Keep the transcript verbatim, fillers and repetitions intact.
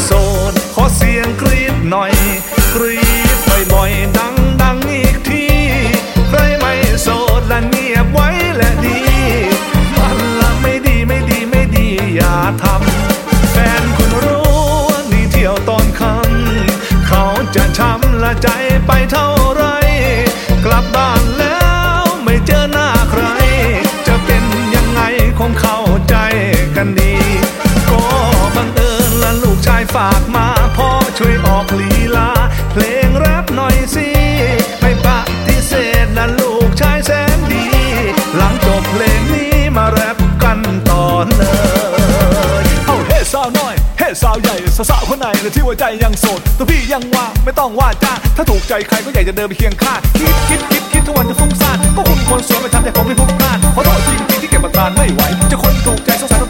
โสดขอเสียงกรี๊ดหน่อยกรี๊ดบ่อยๆดังดังอีกทีใครไม่โสดและเงียบไว้และดีมันละไม่ดีไม่ดีไม่ดีอย่าทำแฟนคุณรู้ว่านี่เที่ยวตอนค่ำเขาจะช้ำละใจไปเท่าไรกลับบ้านแล้วไม่เจอหน้าใครจะเป็นยังไงคงเข้าใจกันดีก็บังเอิญละลูกชายฝากมาพ่อช่วยออกลีลาเพลงแรปหน่อยสิไม่ปฏิเสธละลูกชายแสนดีหลังจบเพลงนี้มาแรปกันต่อเลยเอาเฮ้สาวน้อยเฮ้สาวใหญ่สาวๆคนไหนเลยที่หัวใจยังโสดตัวพี่ยังว่างไม่ต้องว่าจ้าถ้าถูกใจใครก็อยากจะเดินไปเคียงข้างคิดคิดคิดคิดทุกวันจะฟุ้งซ่านก็คุณคนสวยไม่ทำแต่ผมไม่พลุกพล่านขอโทษจริงๆที่เก็บอาการไม่ไหวจะคนถูกใจสงสาร